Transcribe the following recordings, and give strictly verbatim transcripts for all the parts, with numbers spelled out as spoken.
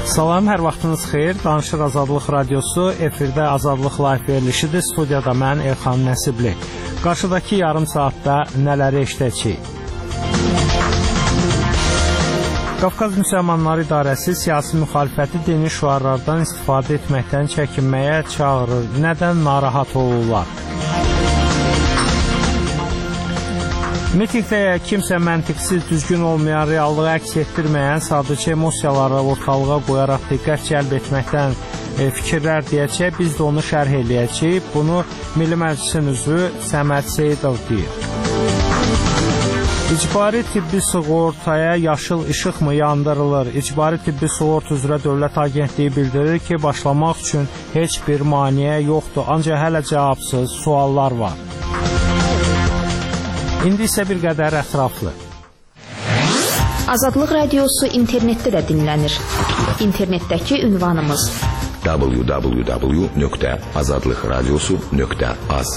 Salam, hər vaxtınız xeyir. Danışır Azadlıq Radiosu, efirdə Azadlıq Live verilişidir. Studiyada mən Elxan Nəsibli. Qarşıdakı yarım saatda nələri eşidəcəyik? Qafqaz Müsəlmanları İdarəsi siyasi müxalifəti dini şüarlardan istifadə etməkdən çəkinməyə çağırır. Nədən narahat olurlar? Mitingdə kimsə məntiqsiz, düzgün olmayan, reallığı əks etdirməyən, sadəcə emosiyaları ortalığa qoyaraq diqqət cəlb etməkdən e, fikirlər deyəcək, biz də onu şərh eləyəcəyik. Bunu Milli Məclisin üzvü Səməd Seyidov deyir. İcbari tibbi sığortaya yaşıl işıq mı yandırılır? İcbari tibbi sığorta üzrə Dövlət Agentliyi bildirir ki, başlamaq üçün heç bir maneə yoxdur, ancaq hələ cavabsız suallar var. İndi isə bir qədər ətraflı. Azadlıq Radiosu internetdə də dinlənir. İnternetdəki ünvanımız w w w nöqtə azadlıq radiosu nöqtə az.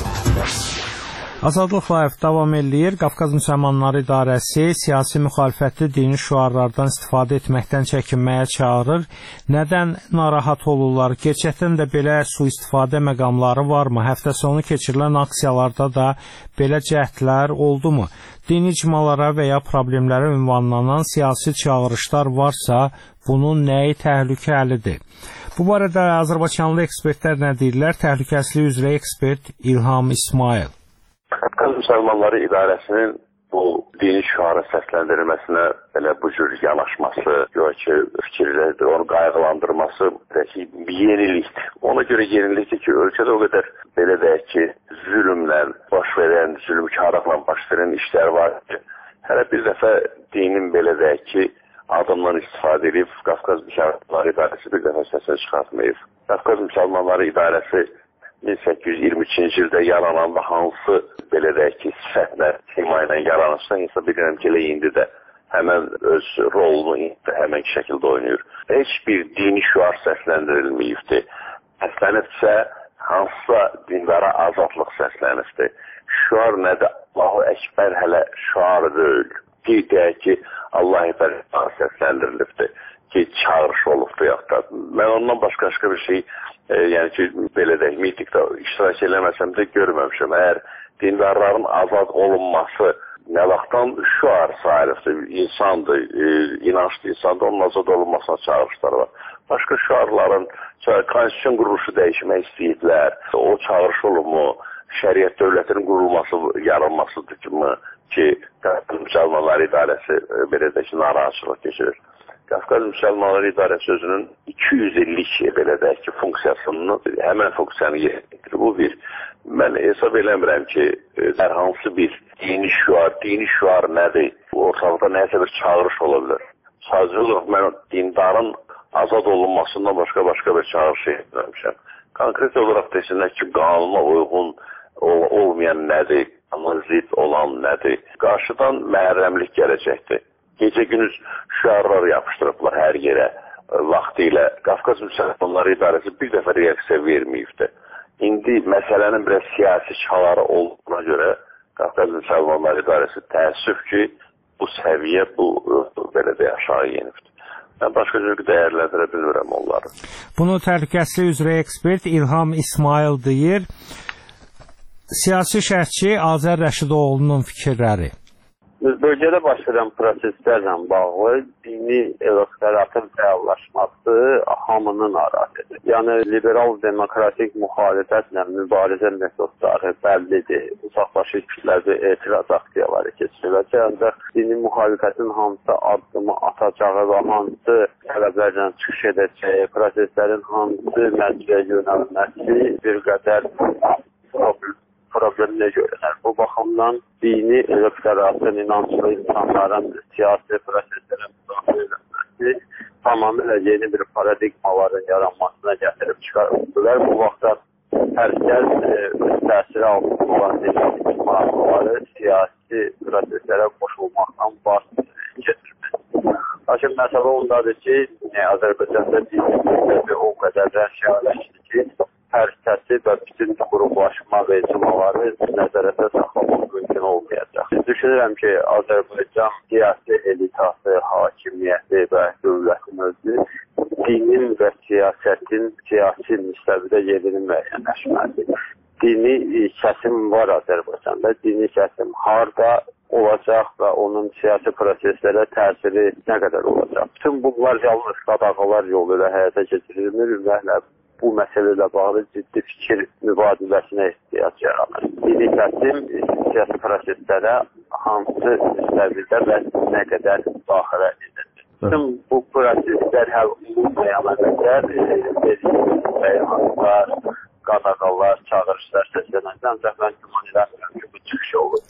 Azadlıq Live davam eləyir. Qafqaz Müsəlmanları İdarəsi siyasi müxalifətli dini şüarlardan istifadə etməkdən çəkinməyə çağırır. Nədən narahat olurlar? Gerçəkdən də belə sui-istifadə məqamları varmı? Həftə sonu keçirilən aksiyalarda da belə cəhdlər oldumu? Dini icmalara və ya problemlərə ünvanlanan siyasi çağırışlar varsa, bunun nəyi təhlükəlidir? Bu barədə Azərbaycanlı ekspertlər nə deyirlər? Təhlükəsizlik üzrə ekspert İlham İsmail. Qafqaz Müsəlmanları İdarəsinin bu dini şüarı səsləndirilməsinə belə bu cür yanaşması, yox ki, fikirlərdir, onu qayğılandırması bir yenilikdir. Ona görə yenilikdir ki, ölkədə o qədər belə deyək ki, zülmlə baş verən, zülmkarlıqla baş verən işlər var ki, hələ bir dəfə dinin belə deyək ki, adından istifadə edib, Qafqaz Müsəlmanları İdarəsi bir dəfə səsini çıxartmayıb. Qafqaz Müsəlmanları İdarəsi min səkkiz yüz iyirmi üçüncü ildə yarananda hansı belə deyək ki, sifətlə, sima ilə yaranırsa, hesab edirəm ki, indi də həmən öz rolunu indi həmən şəkildə oynayır. Heç bir dini şüar səsləndirilməyibdir. Səslənibsə, hansısa dindara azadlıq səslənibdir. Şüar nədir? Allahu Əkbər hələ şüarı deyil. Bir deyək ki, Allah-u Ekber səsləndirilibdir ki, çağırış olubdur yaxud da. Mən ondan başqa-başqa bir şey E, yəni ki, belə deyək, mitingdə iştirak eləməsəm də görməmişəm. Əgər dindarların azad olunması nə vaxtdan şüar sayılıbdır, insandır, e, inançlı insandır, onun azad olunmasına çağırışlar var. Başqa şüarların, konstitusiyon quruluşu dəyişmək istəyirlər, o çağırış olunmu, şəriət dövlətinin qurulması, yaranmasıdır ki, ki Qafqaz Müsəlmanları İdarəsi e, belə deyək ki, narahatçılıq keçirir. Qafqaz Müsəlmanları İdarəsi özünün iki yüz illik belə deyək ki, funksiyasını, həmən funksiyanı yeridir. Bu bir, mən hesab eləmirəm ki, hər hansı bir dini şüar, dini şüar nədir? Ortalıqda nəsə bir çağırış ola bilər. Sadəcə olaraq mən dindarın azad olunmasından başqa-başqa bir çağırış etməmişəm. Konkret olaraq desinlər ki, qanuna uyğun olmayan nədir? Qanuna zid olan nədir? Qarşıdan məhərrəmlik gələcəkdir. Gecə-gündüz şüarlar yapışdırıblar hər yerə. Vaxtı ilə Qafqaz Müsəlmanları İdarəsi bir dəfə reaksiya verməyibdir. İndi məsələnin biraz siyasi çaları olduğuna görə Qafqaz Müsəlmanları İdarəsi təəssüf ki, bu səviyyə, bu belə də aşağı yenibdir. Mən başqa cür dəyərləndirə bilmirəm onları. Bunu təhlükəsizlik üzrə ekspert İlham İsmail deyir. Siyasi şərhçi Azər Rəşidoğlu'nun fikirləri. Bölgədə baş verən proseslərlə bağlı dini elektoratın fəallaşması hamını narahat edir. Yəni, liberal demokratik müxalifətlə mübarizə metodları bəllidir. Uzaqbaşı kütləvi etiraz aksiyaları keçiriləcək. Ancaq dini müxalifətin hansı addımı atacağı və hansı tələblərlə çıxış edəcəyi, proseslərin hansı məcliyə yönəlməsi bir qədər problem. problemlə görünər. Bu baxımdan dini elektoratın, inanclı insanların siyasi proseslərə müdaxilə edilməsi tamamilə yeni bir paradigmaların yaranmasına gətirib çıxarıldılar. Bu vaxtda hər kəs öz təsiri altında olan dini icmaları siyasi proseslərə qoşulmaqdan baş getirməsi. Lakin məsələ ondadır ki, Azərbaycanda dini o qədər rəşyələşdir ki, hər kəsi və bütün qruplaşma və icmaları nəzərətə saxlamaq mümkün olmayacaq. Düşünürəm ki, Azərbaycan siyasi elitası, hakimiyyəti və dövlətin özü dinin və siyasətin siyasi müstəvidə yerini müəyyənləşməlidir. Dini kəsim var Azərbaycanda. Dini kəsim harda olacaq və onun siyasi proseslərə təsiri nə qədər olacaq? Bütün bunlar yalnız qadağalar yolu ilə həyata keçirilmir və bu məsələ ilə bağlı ciddi fikir mübadiləsinə ehtiyac yaranır. Dini kəsim siyasi proseslərə hansı müstəvidə və nə qədər daxilə edilir? Bütün bu proseslər həll olunmayan əməllər, bəyanatlar, qadağalar, çağırışlar səslənəcək, ancaq mən güman eləmirəm ki, bu çıxış olur.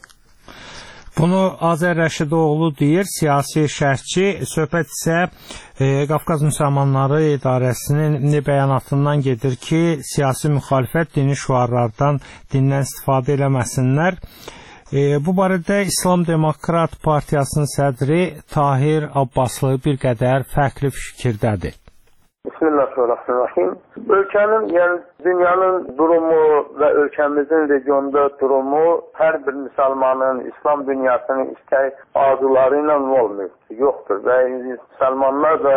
Bunu Azər Rəşidoğlu deyir, siyasi şərhçi. Söhbət isə e, Qafqaz Müsəlmanları İdarəsinin bəyanatından gedir ki, siyasi müxalifət dini şüarlardan, dindən istifadə eləməsinlər. E, bu barədə İslam Demokrat Partiyasının sədri Tahir Abbaslı bir qədər fərqli fikirdədir. Bismillahirrahmanirrahim. Ölkənin, yəni dünyanın durumu və ölkəmizin regionda durumu hər bir müsəlmanın, İslam dünyasının istək arzuları ilə olmur, yoxdur. Və müsəlmanlar da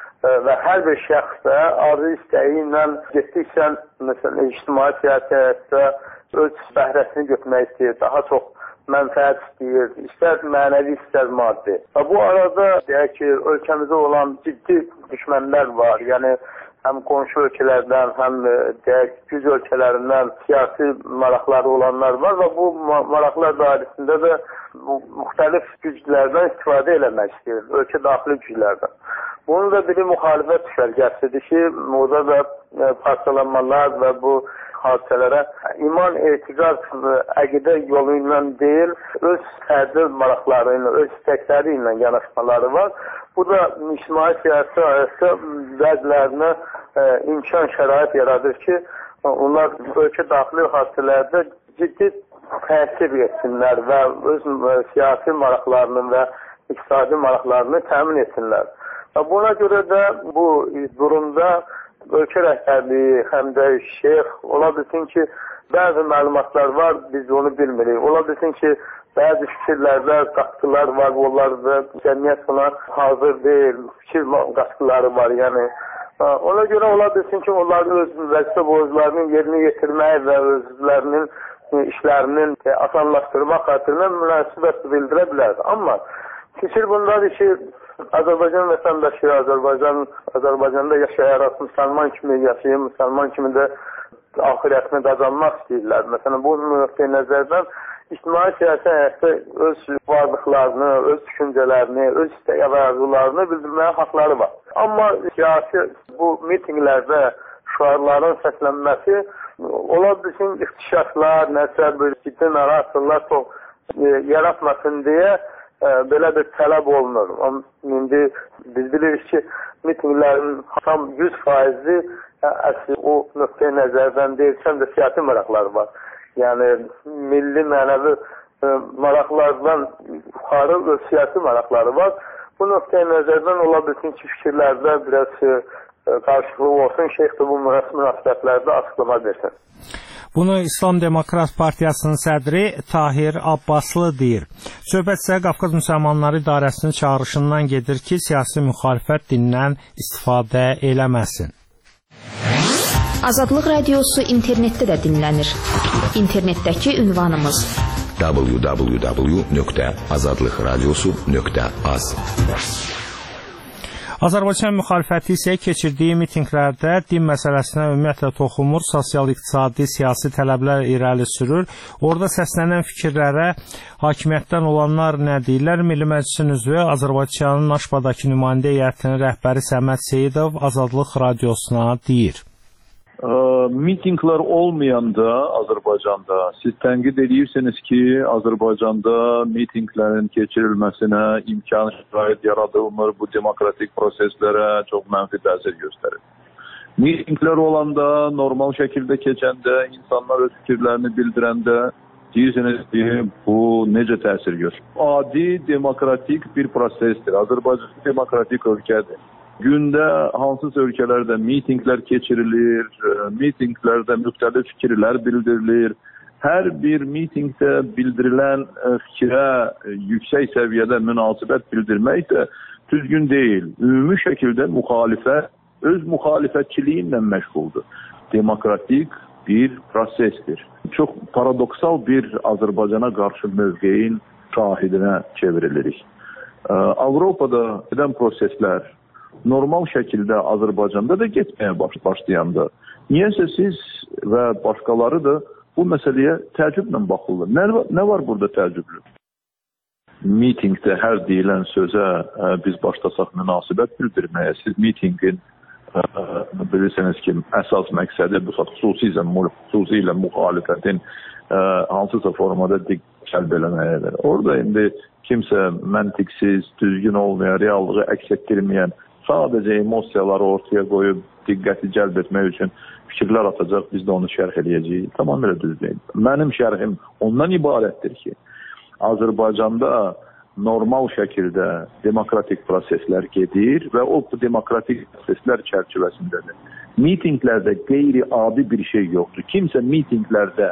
və hər bir şəxs də arzu istəyi ilə getdikcə, məsələn, ictimai siyasətdə öz bəhrəsini götürmək istəyir, daha çox mənfəət istəyir, istər mənəvi, istər maddi. Və bu arada deyək ki, ölkəmizdə olan ciddi düşmənlər var. Yəni həm qonşu ölkələrdən, həm deyək güc ölkələrindən siyasi maraqları olanlar var və bu maraqlar dairəsində də müxtəlif güclərdən istifadə eləmək istəyir, ölkə daxili güclərdən. Bunun da biri müxalifət düşərgəsidir ki, orada da parçalanmalar və bu hadisələrə iman, etiqad, əqidə yolu ilə deyil, öz fərdi maraqları ilə, öz istəkləri ilə yanaşmaları var. Bu da ictimai siyasi ayəsə bəzilərinə e, imkan şərait yaradır ki, onlar ölkə daxili hadisələrdə ciddi təsir etsinlər və öz e, siyasi maraqlarını və iqtisadi maraqlarını təmin etsinlər. Və buna görə də bu durumda ölkə rəhbərliyi, həm də şeyx, ola bilsin ki, bəzi məlumatlar var, biz onu bilmirik. Ola bilsin ki, bəzi fikirlərdə qatqılar var, onlarda cəmiyyət buna hazır deyil, fikir qatqıları var. Yəni, ona görə ola bilsin ki, onların öz vəzifə borclarının yerinə yetirməyi və özlərinin işlərinin asanlaşdırmaq xatirinə münasibət bildirə bilər. Amma fikir bundadır ki, Azərbaycan vətəndaşı, Azərbaycan, Azərbaycanda yaşayaraq müsəlman kimi yaşayıb, müsəlman kimi də axirətini qazanmaq istəyirlər. Məsələn, bu nöqteyi nəzərdən ictimai siyasi həyatda öz varlıqlarını, öz düşüncələrini, öz istək və arzularını bildirməyə haqları var. Amma siyasi bu mitinqlərdə şüarların səslənməsi ola bilsin ixtişaşlar, nəsə bir ciddi narahatçılıqlar çox e, yaratmasın deyə belə bir tələb olunur. İndi biz bilirik ki, mitinglərin tam yüz faizi əsli o nöqteyi nəzərdən deyilsən də siyasi maraqları var. Yəni, milli mənəvi maraqlardan yuxarı və siyasi maraqları var. Bu nöqteyi nəzərdən ola bilsin ki, fikirlərdə biraz qarşılığı olsun, şeyx də bu münasibətlərdə açıqlama versin. Bunu İslam Demokrat Partiyasının sədri Tahir Abbaslı deyir. Söhbət isə Qafqaz Müsəlmanları İdarəsinin çağırışından gedir ki, siyasi müxalifət dindən istifadə eləməsin. Azadlıq Radiosu internetdə də dinlənir. İnternetdəki ünvanımız w w w nöqtə azadlıq radiosu nöqtə az. Azərbaycan müxalifəti isə keçirdiyi mitinqlərdə din məsələsinə ümumiyyətlə toxunmur, sosial-iqtisadi, siyasi tələblər irəli sürür. Orada səslənən fikirlərə hakimiyyətdən olanlar nə deyirlər? Milli Məclisin üzvü Azərbaycanın Naşbadakı nümayəndə heyətinin rəhbəri Səməd Seyidov Azadlıq Radiosuna deyir. Mitinglər olmayanda Azərbaycanda siz tənqid edirsiniz ki, Azərbaycanda mitinglərin keçirilməsinə imkan şərait yaradılmır, bu demokratik proseslərə çox mənfi təsir göstərir. Mitinglər olanda, normal şəkildə keçəndə, insanlar öz fikirlərini bildirəndə deyirsiniz ki, bu necə təsir göstərir? Adi demokratik bir prosesdir. Azərbaycan demokratik ölkədir. Gündə hansısa ölkələrdə mitinglər keçirilir, mitinglərdə müxtəlif fikirlər bildirilir. Hər bir mitingdə bildirilən fikirə yüksək səviyyədə münasibət bildirmək də düzgün deyil. Ümumi şəkildə müxalifət öz müxalifətçiliyi ilə məşğuldur. Demokratik bir prosesdir. Çox paradoksal bir Azərbaycana qarşı mövqeyin şahidinə çevrilirik. Avropada edən proseslər normal şəkildə Azərbaycanda da getməyə başlayanda, niyəsə siz və başqaları da bu məsələyə təəccüblə baxırlar. Nə, nə var burada təəccüblü? Mitingdə hər deyilən sözə ə, biz başlasaq münasibət bildirməyə, siz mitingin ə, bilirsiniz ki, əsas məqsədi bu xüsusilə, xüsusilə müxalifətin ə, hansısa formada diqqət cəlb eləməyədir. Orada indi kimsə məntiqsiz, düzgün olmayan, reallığı əks etdirməyən, sadəcə emosiyaları ortaya qoyub diqqəti cəlb etmək üçün fikirlər atacaq, biz də onu şərh eləyəcəyik. Tamamilə düz deyil. Mənim şərhim ondan ibarətdir ki, Azərbaycanda normal şəkildə demokratik proseslər gedir və o bu demokratik proseslər çərçivəsindədir. Mitinglərdə qeyri-adi bir şey yoxdur. Kimsə mitinglərdə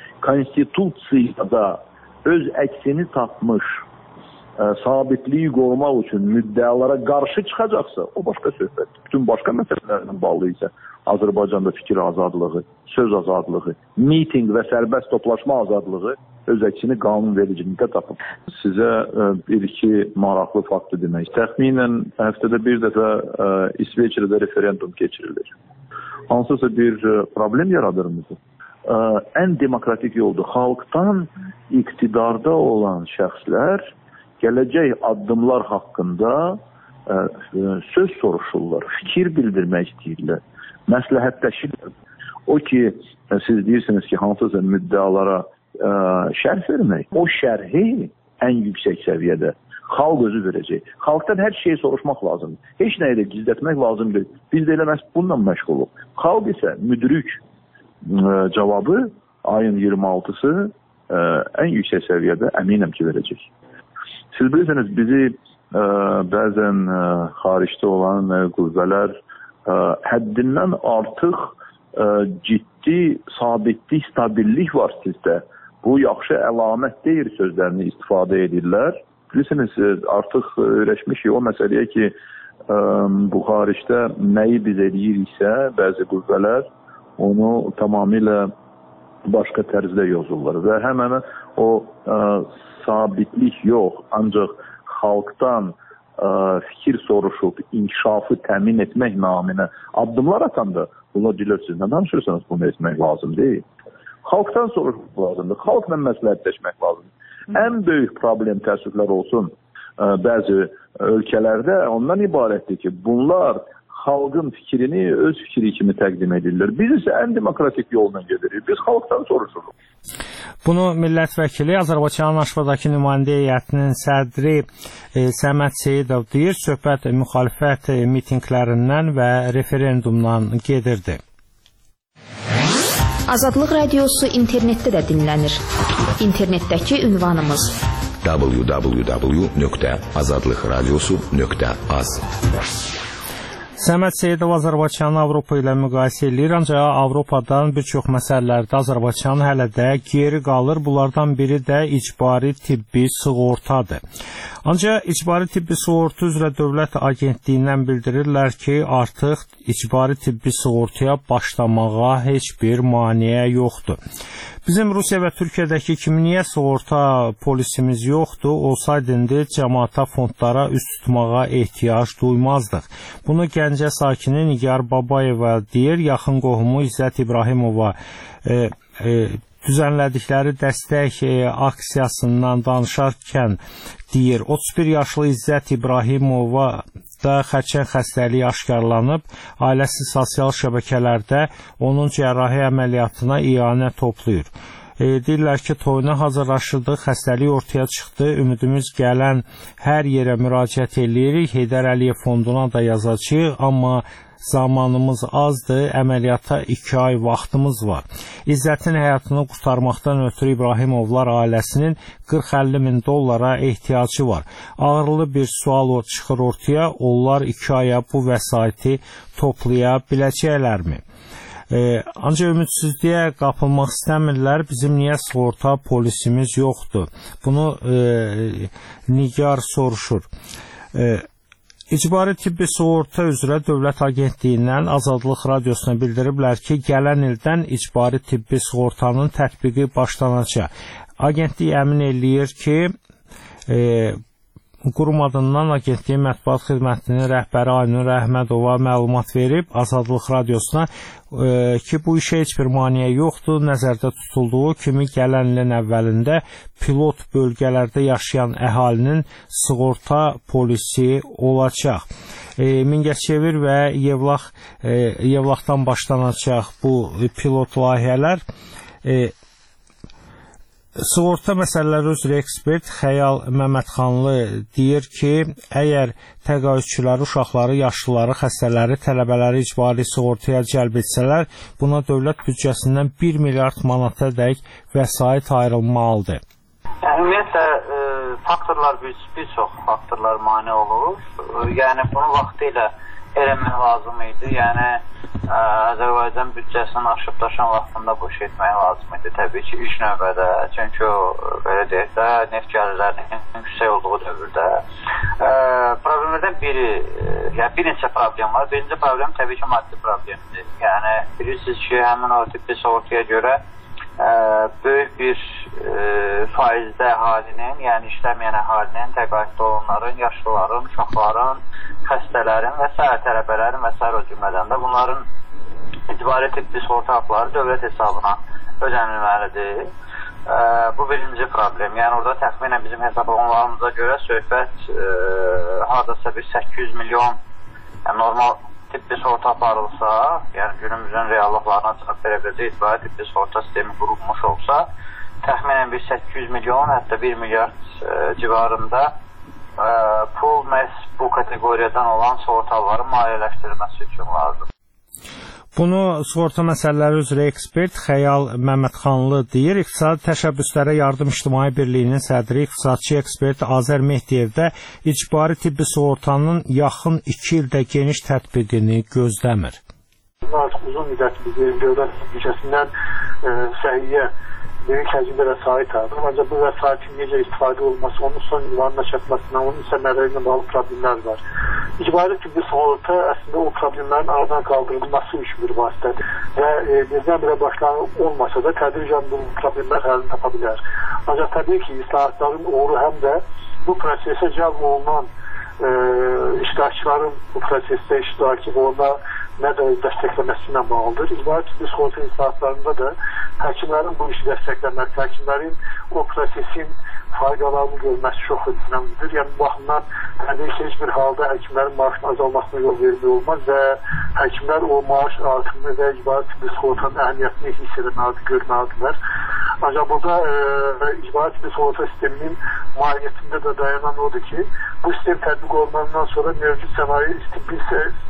konstitusiyada öz əksini tapmış, ə, sabitliyi qorumaq üçün müddəalara qarşı çıxacaqsa, o başqa söhbət. Bütün başqa məsələlərlə bağlı isə Azərbaycanda fikir azadlığı, söz azadlığı, miting və sərbəst toplaşma azadlığı öz əksini qanunvericilikdə tapıb. Sizə ə, bir-iki maraqlı faktı demək. Təxminən həftədə bir dəfə ə, İsveçrədə referendum keçirilir. Hansısa bir ə, problem yaradır mı bu? Ə, ən demokratik yoldur. Xalqdan iqtidarda olan şəxslər gələcək addımlar haqqında ə, söz soruşurlar, fikir bildirmək istəyirlər, məsləhətləşirlər. O ki, siz deyirsiniz ki, hansısa müddəalara ə, şərh vermək, o şərhi ən yüksək səviyyədə xalq özü verəcək. Xalqdan hər şeyi soruşmaq lazımdır. Heç nəyi də gizlətmək lazımdır. Biz də elə məhz bununla məşğuluq. Xalq isə müdrik ə, cavabı ayın iyirmi altısı ə, ən yüksək səviyyədə əminəm ki, verəcək. Siz bilirsiniz, bizi ə, bəzən ə, xaricdə olan ə, qüvvələr ə, həddindən artıq ə, ciddi sabitlik, stabillik var sizdə. Bu yaxşı əlamət deyil sözlərini istifadə edirlər. Bilirsiniz, artıq öyrəşmişik o məsələyə ki, ə, bu xaricdə nəyi biz eləyiriksə, bəzi qüvvələr onu tamamilə başqa tərzdə yozurlar və həmən o ə, sabitlik yox, ancaq xalqdan ə, fikir soruşub, inkişafı təmin etmək naminə addımlar atanda, bunlar deyirlər, siz nə danışırsınız, bunu etmək lazım deyil. Xalqdan soruşmaq lazımdır, xalqla məsləhətləşmək lazımdır. Ən böyük problem təəssüflər olsun ə, bəzi ölkələrdə ondan ibarətdir ki, bunlar xalqın fikrini öz fikri kimi təqdim edirlər. Biz isə ən demokratik yolla gedirik. Biz xalqdan soruşuruq. Bunu millət vəkili Azərbaycanın Aşvadakı nümayəndə heyətinin sədri e, Səməd Seyidov deyir, söhbət müxalifət e, mitinqlərindən və referendumdan gedirdi. Azadlıq Radiosu internetdə də dinlənir. İnternetdəki ünvanımız w w w nöqtə azadlıq radiosu nöqtə az. Səməd Seyidov Azərbaycanı Avropa ilə müqayisə edir, ancaq Avropadan bir çox məsələlərdə Azərbaycan hələ də geri qalır. Bunlardan biri də icbari tibbi sığortadır. Ancaq icbari tibbi sığorta üzrə Dövlət Agentliyindən bildirirlər ki, artıq icbari tibbi sığortaya başlamağa heç bir maneə yoxdur. Bizim Rusiya və Türkiyədəki kimi niyə sığorta polisimiz yoxdur? Olsaydı indi cəmaata fondlara üst tutmağa ehtiyac duymazdıq. Bunu Gəncə sakini Nigar Babayeva deyir, yaxın qohumu İzzət İbrahimova e, e, düzənlədikləri dəstək e, aksiyasından danışarkən deyir, otuz bir yaşlı İzzət İbrahimova da xərçəng xəstəliyi aşkarlanıb, ailəsi sosial şəbəkələrdə onun cərrahi əməliyyatına ianə toplayır. E, deyirlər ki, toyuna hazırlaşırdıq, xəstəlik ortaya çıxdı, ümidimiz gələn hər yerə müraciət edirik, Heydər Əliyev fonduna da yazacağıq, amma zamanımız azdır, əməliyyata iki ay vaxtımız var. İzzətin həyatını qurtarmaqdan ötürü İbrahimovlar ailəsinin qırx əlli min dollara ehtiyacı var. Ağırlı bir sual çıxır ortaya, onlar iki aya bu vəsaiti toplaya biləcəklərmi? E, ancaq ümidsizliyə qapılmaq istəmirlər. Bizim niyə sığorta polisimiz yoxdur? Bunu e, Nigar soruşur. E, İcbari tibbi sığorta üzrə Dövlət Agentliyindən Azadlıq Radiosuna bildiriblər ki, gələn ildən icbari tibbi sığortanın tətbiqi başlanacaq. Agentlik əmin eləyir ki, e, qurum adından Agentliyin mətbuat xidmətinin rəhbəri Aynur Əhmədova məlumat verib Azadlıq Radiosuna e, ki, bu işə heç bir maneə yoxdur. Nəzərdə tutulduğu kimi gələn ilin əvvəlində pilot bölgələrdə yaşayan əhalinin sığorta polisi olacaq. E, Mingəçevir və Yevlax, e, Yevlaxdan başlanacaq bu pilot layihələr. E, Sığorta məsələləri üzrə ekspert Xəyal Məmmədxanlı deyir ki, əgər təqaüdçüləri, uşaqları, yaşlıları, xəstələri, tələbələri icbari sığortaya cəlb etsələr, buna dövlət büdcəsindən bir milyard manata dək vəsait ayrılmalıdır. Ümumiyyətlə, e, faktorlar, bir, bir çox faktorlar mane olur. Yəni, bunu vaxtı ilə eləmək lazım idi. Yəni, ə, Azərbaycan büdcəsinin aşıb daşan vaxtında bu iş etmək lazım idi. Təbii ki, ilk növbədə. Çünki o, belə deyək də, neft gəlirlərinin yüksək olduğu dövrdə. Ə, problemlərdən biri, yəni bir neçə problem var. Birinci problem təbii ki, maddi problemdir. Yəni, bilirsiniz ki, həmin o tibbi sığortaya görə ə, böyük bir ə, faizdə əhalinin, yəni işləməyən əhalinin, təqaüddə olanların, yaşlıların, uşaqların, xəstələrin və s. tələbələrin və s. o cümlədən də bunların icbari tibbi sığorta haqları dövlət hesabına ödənilməlidir. E, bu birinci problem. Yəni orada təxminən bizim hesablamamıza görə söhbət e, hardasa bir səkkiz yüz milyon yəni normal tibbi sığorta aparılsa, yəni günümüzün reallıqlarına cavab verə biləcək icbari tibbi sığorta sistemi qurulmuş olsa, təxminən bir səkkiz yüz milyon, hətta bir milyard e, civarında e, pul məhz bu kateqoriyadan olan sığortaların maliyyələşdirilməsi üçün lazım. Bunu sığorta məsələləri üzrə ekspert Xəyal Məmmədxanlı deyir. İqtisadi Təşəbbüslərə Yardım İctimai Birliyinin sədri, iqtisadçı ekspert Azər Mehdiyev də icbari tibbi sığortanın yaxın iki ildə geniş tətbiqini gözləmir. Artıq uzun müddət bizi dövlət büdcəsindən e, səhiyyə böyük həcmdə vəsait aldım. Ancaq bu vəsaitin necə istifadə olması, onun son ünvanına çatmasına, onun səmərləri ilə bağlı problemlər var. İcbari tibbi sığorta əslində o problemlərin aradan qaldırılması üçün bir vasitədir və e, birdən-birə başlanıb olmasa da tədricən bu problemlər həlini tapa bilər. Ancaq təbii ki, islahatların uğuru həm də bu prosesə cəlb olunan e, iştirakçıların bu prosesdə iştirakı və ona nə də dəstəkləməsi ilə bağlıdır. İcbari tibbi sığorta islahatlarında da həkimlərin bu işi dəstəkləməsi, həkimlərin o prosesin faydalarını görməsi çox önəmlidir. Yəni, bu baxımdan təbii ki, heç bir halda həkimlərin maaşının azalmasına yol vermək olmaz və həkimlər o maaş artımını və icbari tibbi sığortanın əhəmiyyətini hiss etməlidir, görməlidirlər. Ancaq burada e, icbari tibbi sığorta sisteminin maliyyətində də dayanan odur ki, bu sistem tətbiq olunandan sonra mövcud sənaye tibbi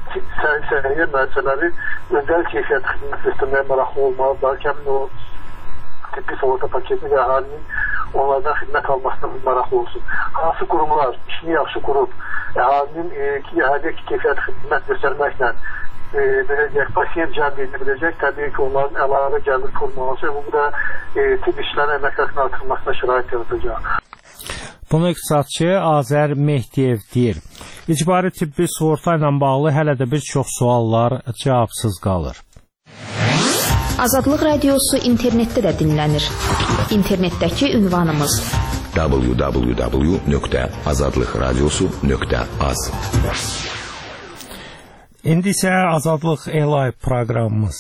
səhiyyə müəssisələri özəl keyfiyyət xidmət sistemləyə maraqlı olmalıdır ki, həmin o tibbi sığorta paketini və əhalinin onlardan xidmət almasına maraqlı olsun. Hansı qurumlar işini yaxşı qurub, əhalinin e, əhaliyə keyfiyyət xidmət göstərməklə e, belə deyək, pasiyent cəlb edə biləcək, təbii ki, onların əlavə gəlir kurmalısı, bu da e, tibb işlərin əməklərinin artırılmasına şərait yaratacaq. Bunu iqtisadçı Azər Mehdiyev deyir. İcbari tibbi sığorta ilə bağlı hələ də bir çox suallar cavabsız qalır. Azadlıq Radiosu internetdə də dinlənir. İnternetdəki ünvanımız w w w nöqtə azadlıq radiosu nöqtə az. İndi isə Azadlıq Elay proqramımız.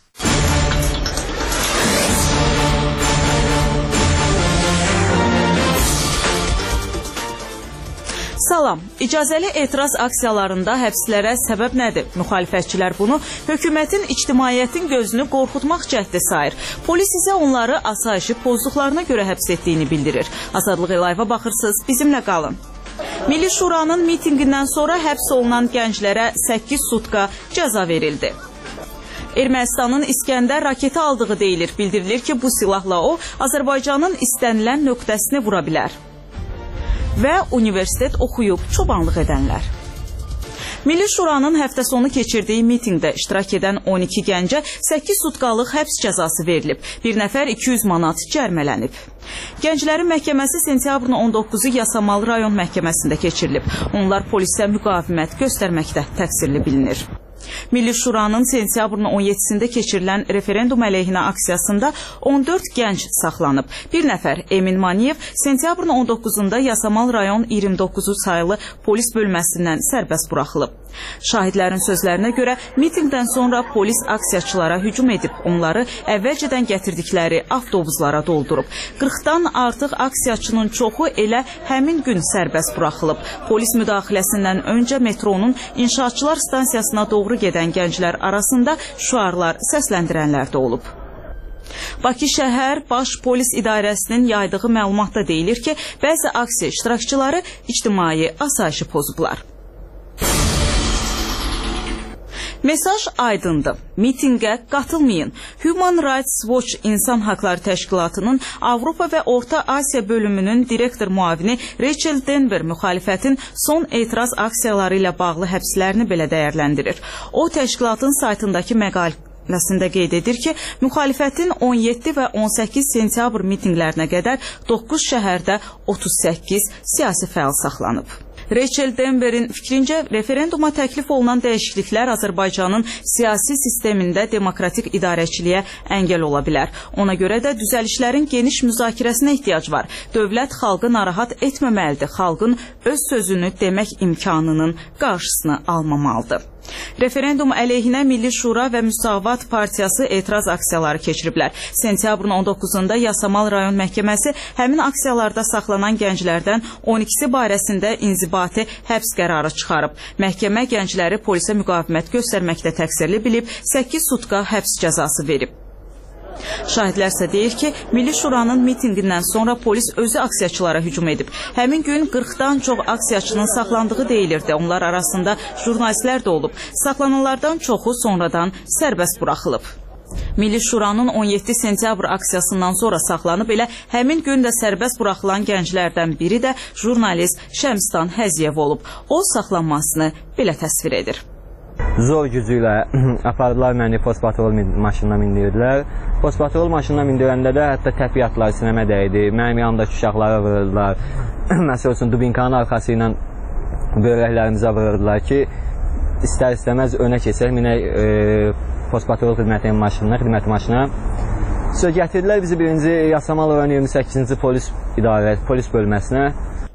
Salam, icazəli etiraz aksiyalarında həbslərə səbəb nədir? Müxalifətçilər bunu hökumətin ictimaiyyətin gözünü qorxutmaq cəhdi sayır. Polis isə onları asayişi pozduqlarına görə həbs etdiyini bildirir. Azadlıq Elayva baxırsınız, bizimlə qalın. Milli Şuranın mitinqindən sonra həbs olunan gənclərə səkkiz sutka cəza verildi. Ermənistanın İskəndər raketi aldığı deyilir. Bildirilir ki, bu silahla o, Azərbaycanın istənilən nöqtəsini vura bilər və universitet oxuyub çobanlıq edənlər. Milli Şuranın həftə sonu keçirdiyi mitinqdə iştirak edən on iki gəncə səkkiz sutkalıq həbs cəzası verilib. Bir nəfər iki yüz manat cərmələnib. Gənclərin məhkəməsi sentyabrın on doqquzu Yasamal rayon məhkəməsində keçirilib. Onlar polisə müqavimət göstərməkdə təqsirli bilinir. Milli Şuranın sentyabrın on yeddisində keçirilən referendum əleyhinə aksiyasında on dörd gənc saxlanıb. Bir nəfər Emin Maniyev sentyabrın on doqquzunda Yasamal rayon iyirmi doqquzu sayılı polis bölməsindən sərbəst buraxılıb. Şahidlərin sözlərinə görə mitinqdən sonra polis aksiyaçılara hücum edib, onları əvvəlcədən gətirdikləri avtobuslara doldurub. qırxdan artıq aksiyaçının çoxu elə həmin gün sərbəst buraxılıb. Polis müdaxiləsindən öncə metronun inşaatçılar stansiyasına doğru gedən gənclər arasında şüarlar səsləndirənlər də olub. Bakı şəhər Baş Polis İdarəsinin yaydığı məlumatda deyilir ki, bəzi aksiya iştirakçıları ictimai asayişi pozublar. Mesaj aydındır. Mitinqə qatılmayın. Human Rights Watch İnsan Haqları Təşkilatının Avropa və Orta Asiya bölümünün direktor muavini Rachel Denver müxalifətin son etiraz aksiyaları ilə bağlı həbslərini belə dəyərləndirir. O, təşkilatın saytındakı məqaləsində qeyd edir ki, müxalifətin on yeddi və on səkkiz sentyabr mitinqlərinə qədər doqquz şəhərdə otuz səkkiz siyasi fəal saxlanıb. Rachel Denver'in fikrincə, referenduma təklif olunan dəyişikliklər Azərbaycanın siyasi sistemində demokratik idarəçiliyə əngəl ola bilər. Ona görə də düzəlişlərin geniş müzakirəsinə ehtiyac var. Dövlət xalqı narahat etməməlidir, xalqın öz sözünü demək imkanının qarşısını almamalıdır. Referendum əleyhinə Milli Şura və Müsavat Partiyası etiraz aksiyaları keçiriblər. Sentyabrın on doqquzunda Yasamal rayon məhkəməsi həmin aksiyalarda saxlanan gənclərdən on ikisi barəsində inzibati həbs qərarı çıxarıb. Məhkəmə gəncləri polisə müqavimət göstərməkdə təqsirli bilib, səkkiz sutka həbs cəzası verib. Şahidlər isə deyir ki, Milli Şuranın mitinqindən sonra polis özü aksiyaçılara hücum edib. Həmin gün qırxdan çox aksiyaçının saxlandığı deyilirdi. Onlar arasında jurnalistlər də olub. Saxlananlardan çoxu sonradan sərbəst buraxılıb. Milli Şuranın on yeddi sentyabr aksiyasından sonra saxlanıb, elə həmin gün də sərbəst buraxılan gənclərdən biri də jurnalist Şəmstan Həziyev olub. O, saxlanmasını belə təsvir edir. Zor gücü ilə apardılar məni postpatrol maşınına mindirdilər. Postpatrol maşınına mindirəndə də hətta təpiyyatlar sinəmə dəydi. Mənim yanımdakı uşaqlara vururdular. Məsəl üçün dubinkanın arxası ilə bövrəklərimizə vururdular ki, istər-istəməz önə keçək, minək e, postpatrol xidmətinin maşınına, xidməti maşına. Sonra gətirdilər bizi birinci Yasamal rayon iyirmi səkkizinci polis idarəsi, polis bölməsinə.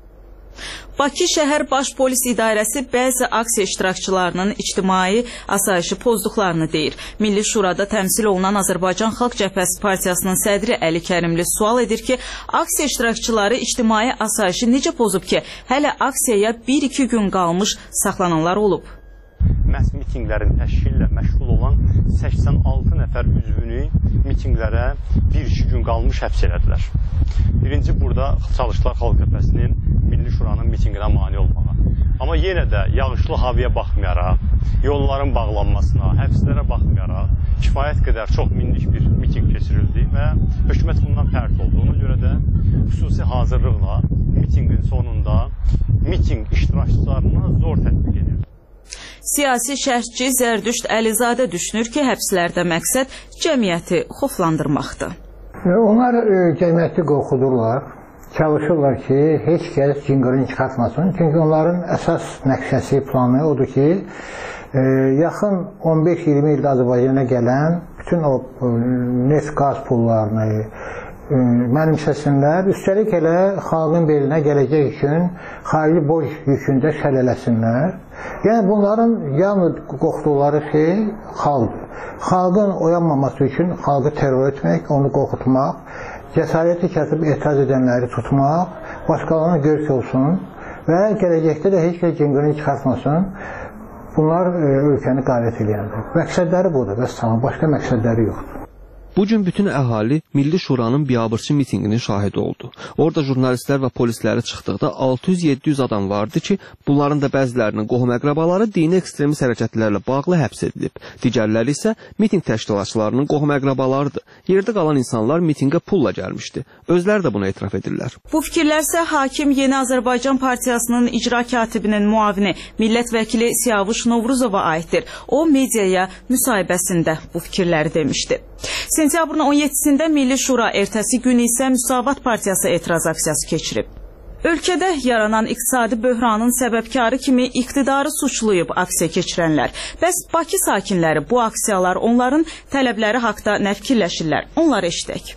Bakı şəhər Baş Polis İdarəsi bəzi aksiya iştirakçılarının ictimai asayişi pozduqlarını deyir. Milli Şurada təmsil olunan Azərbaycan Xalq Cəbhəsi Partiyasının sədri Əli Kərimli sual edir ki, aksiya iştirakçıları ictimai asayişi necə pozub ki, hələ aksiyaya bir iki gün qalmış saxlananlar olub? Məhz mitinqlərin təşkili ilə məşğul olan səksən altı nəfər üzvünü mitinqlərə bir iki gün qalmış həbs elədilər. Birinci, burada Çalışlar Xalq Cəbhəsinin Milli Şuranın mitinqinə mane olmağa. Amma yenə də yağışlı havaya baxmayaraq, yolların bağlanmasına, həbslərə baxmayaraq kifayət qədər çox minlik bir mitinq keçirildi və hökumət bundan pərt oldu. Ona görə də xüsusi hazırlıqla mitinqin sonunda mitinq iştirakçılarına zor tətbiq edildi. Siyasi şərhçi Zərdüşt Əlizadə düşünür ki, həbslərdə məqsəd cəmiyyəti xoflandırmaqdır. Onlar cəmiyyəti qorxudurlar, çalışırlar ki, heç kəs cınqırını çıxartmasın. Çünki onların əsas məqsəsi, planı odur ki, yaxın on beş iyirmi ildə Azərbaycana gələn bütün o neft qaz pullarını mənimsəsinlər, üstəlik elə xalqın belinə gələcək üçün xarici borc yükündə şələləsinlər. Yəni bunların yalnız qorxduqları şey xalqdır. Xalqın oyanmaması üçün xalqı terror etmək, onu qorxutmaq, cəsarəti kəsib etiraz edənləri tutmaq, başqalarına görk olsun və gələcəkdə də heç kəs cınqırını çıxartmasın. Bunlar ölkəni qarət edəndir. Məqsədləri budur, bəs tamam, başqa məqsədləri yoxdur. Bu gün bütün əhali Milli Şuranın biabırçı mitinqinin şahidi oldu. Orada jurnalistlər və polisləri çıxdıqda altı yüz yeddi yüz adam vardı ki, bunların da bəzilərinin qohum əqrabaları dini ekstremist hərəkətlərlə bağlı həbs edilib. Digərləri isə mitinq təşkilatçılarının qohum əqrabalarıdır. Yerdə qalan insanlar mitinqə pulla gəlmişdi. Özləri də buna etiraf edirlər. Bu fikirlər isə Hakim Yeni Azərbaycan Partiyasının icra katibinin muavini millət vəkili Siyavuş Novruzova aiddir. O, mediaya müsahibəsində bu fikirləri demişdi. Sentyabrın on yeddisində Milli Şura, ertəsi gün isə Müsavat Partiyası etiraz aksiyası keçirib. Ölkədə yaranan iqtisadi böhranın səbəbkarı kimi iqtidarı suçlayıb aksiya keçirənlər. Bəs Bakı sakinləri bu aksiyalar onların tələbləri haqda nə fikirləşirlər? Onları eşidək.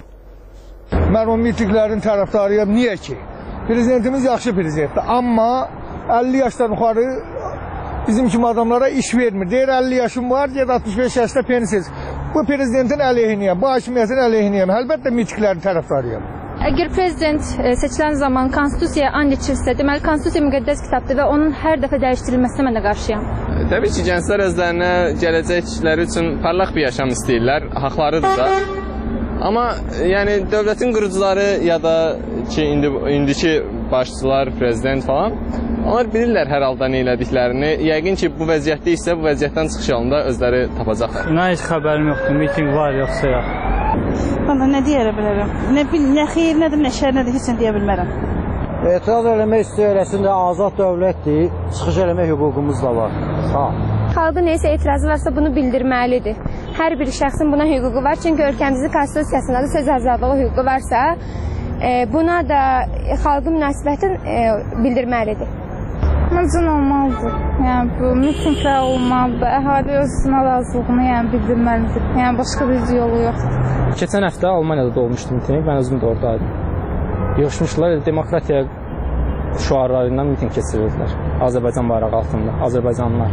Mən o mitinglərin tərəfdarıyam. Niyə ki? Prezidentimiz yaxşı prezidentdir. Amma əlli yaşdan yuxarı bizim kimi adamlara iş vermir. Deyir əlli yaşım var, ged altmış beş yaşda pensiya. Bu prezidentin əleyhinəyəm, bu hakimiyyətin əleyhinəyəm. Əlbəttə mitinglərin tərəfdarıyam. Əgər prezident seçilən zaman konstitusiyaya and içirsə, deməli konstitusiya müqəddəs kitabdır və onun hər dəfə dəyişdirilməsinə mən də qarşıyam. Təbii ki, gənclər özlərinə gələcək kişiləri üçün parlaq bir yaşam istəyirlər, haqlarıdır da. Amma yəni dövlətin qurucuları ya da ki indi indiki başçılar, prezident falan, onlar bilirlər hər halda nə elədiklərini. Yəqin ki, bu vəziyyətdə isə bu vəziyyətdən çıxış yolunda özləri tapacaqlar. İnan heç xəbərim yoxdur, miting var yoxsa yox. Valla nə deyə bilərəm? Nə, nə xeyir nədir, nə şər nədir, heç nə deyə bilmərəm. Etiraz eləmək istəyirəsində azad dövlətdir, çıxış eləmək hüququmuz da var. Sağ ol. Xalqın neysə etirazı varsa bunu bildirməlidir. Hər bir şəxsin buna hüququ var, çünki ölkəmizin konstitusiyasında da söz azadlığı hüququ varsa, e, buna da e, xalqın münasibətin e, bildirməlidir. Məncə olmalıdır. Yəni bu mitinglər olmalıdır. Əhali özünə razılığını yəni bildirməlidir. Yəni başqa bir yolu yoxdur. Keçən həftə Almaniyada da olmuşdu miting. Mən özüm də oradaydım. Yığışmışlar, demokratiya şüarları ilə miting keçirirdilər. Azərbaycan bayrağı altında, Azərbaycanlılar.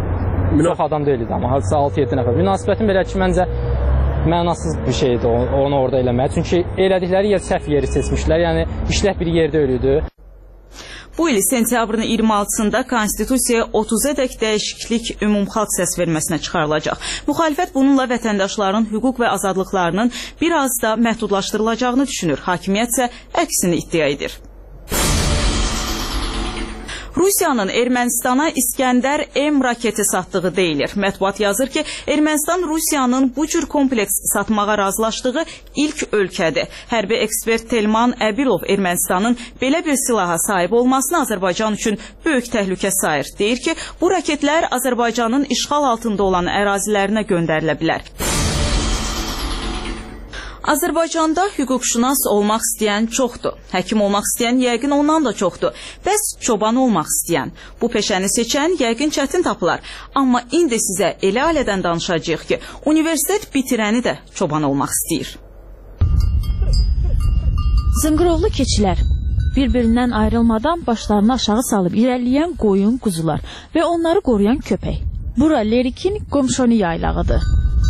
Çox adam deyildi, amma hadisə altı yeddi nəfər. Münasibətin belə ki, məncə mənasız bir şeydir onu orada eləmək. Çünki elədikləri yer səhv yeri seçmişlər. Yəni işlək bir yerdə ölüydü. Bu il sentyabrın iyirmi altısında konstitusiyaya otuzadək dəyişiklik ümumxalq səsverməsinə çıxarılacaq. Müxalifət bununla vətəndaşların hüquq və azadlıqlarının bir az da məhdudlaşdırılacağını düşünür. Hakimiyyət isə əksini iddia edir. Rusiyanın Ermənistana İskəndər M raketi satdığı deyilir. Mətbuat yazır ki, Ermənistan Rusiyanın bu cür kompleks satmağa razılaşdığı ilk ölkədir. Hərbi ekspert Telman Əbilov Ermənistanın belə bir silaha sahib olmasını Azərbaycan üçün böyük təhlükə sayır. Deyir ki, bu raketlər Azərbaycanın işğal altında olan ərazilərinə göndərilə bilər. Azərbaycanda hüquqşünas olmaq istəyən çoxdur. Həkim olmaq istəyən yəqin ondan da çoxdur. Bəs çoban olmaq istəyən, bu peşəni seçən yəqin çətin tapılar. Amma indi sizə elə ailədən danışacağıq ki, universitet bitirəni də çoban olmaq istəyir. Zınqırovlu keçilər bir-birindən ayrılmadan başlarını aşağı salıb irəliləyən qoyun, quzular və onları qoruyan köpək. Bura Lerikin Qomşoni yaylağıdır.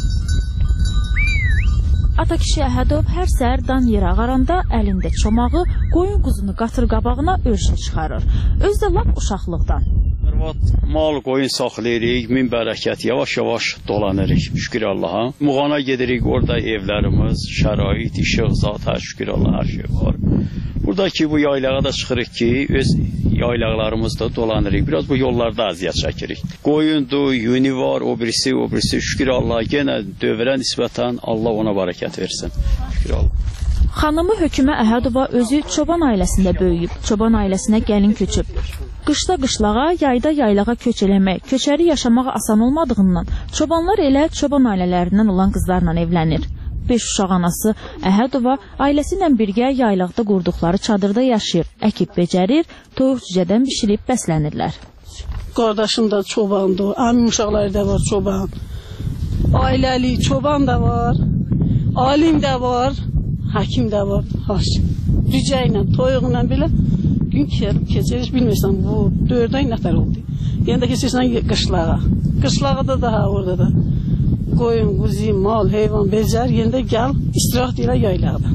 Atakişi Əhədov hər səhər dan yerə ağaranda əlində çomağı, qoyun quzunu qatır qabağına örüşə çıxarır. Özü də lap uşaqlıqdan. Mal qoyun saxlayırıq, min bərəkət, yavaş-yavaş dolanırıq, şükür Allaha. Muğana gedirik, orada evlərimiz, şərait, işıq, zata, şükür Allah, hər şey var. Buradakı bu yaylağa da çıxırıq ki, öz yaylaqlarımızda dolanırıq. Biraz bu yollarda əziyyət çəkirik. Qoyundur, yuni var, o birisi, o birisi, şükür Allah, yenə dövrə nisbətən Allah ona bərəkət versin. Şükür Allah. Xanımı Hökümə Əhədova özü çoban ailəsində böyüyüb, çoban ailəsinə gəlin köçüb. Qışda qışlağa, yayda yaylağa köç eləmək, köçəri yaşamağa asan olmadığından çobanlar elə çoban ailələrindən olan qızlarla evlənir. Beş uşaq anası Əhədova ailəsi ilə birgə yaylaqda qurduqları çadırda yaşayır, əkib becərir, toyuq cücədən bişirib bəslənirlər. Qardaşım da çobandır, əmim uşaqları da var çoban, ailəli çoban da var, alim də var, həkim də var, cücə ilə, toyuq ilə belə gün keçirir, bilmirsən, bu dördən nəfər oldu. Yəni də keçirsən qışlağa, qışlağa da daha orada da. Qoyun, quzu, mal, heyvan, becər, yenə gəl, istirahət ilə yaylaqda.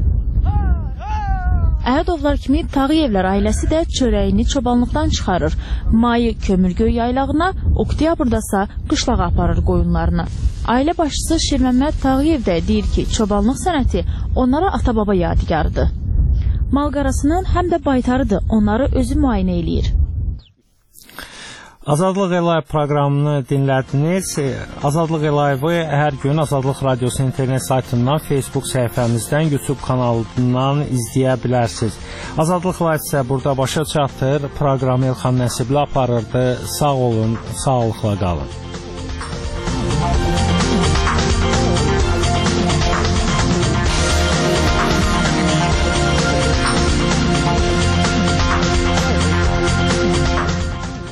Əhədovlar kimi Tağıyevlər ailəsi də çörəyini çobanlıqdan çıxarır. Mayı Kömürgöy yaylağına, oktyabrda isə qışlağa aparır qoyunlarını. Ailə başçısı Şirməmməd Tağıyev də deyir ki, çobanlıq sənəti onlara ata-baba yadigarıdır. Malqarasının həm də baytarıdır, onları özü müayinə eləyir. Azadlıq Əlayev proqramını dinlədiniz. Azadlıq Əlayevi hər gün Azadlıq Radiosu internet saytından, Facebook səhifəmizdən, YouTube kanalından izləyə bilərsiniz. Azadlıq Əlayev isə burada başa çatır. Proqramı Elxan Nəsibli aparırdı. Sağ olun, sağlıqla qalın.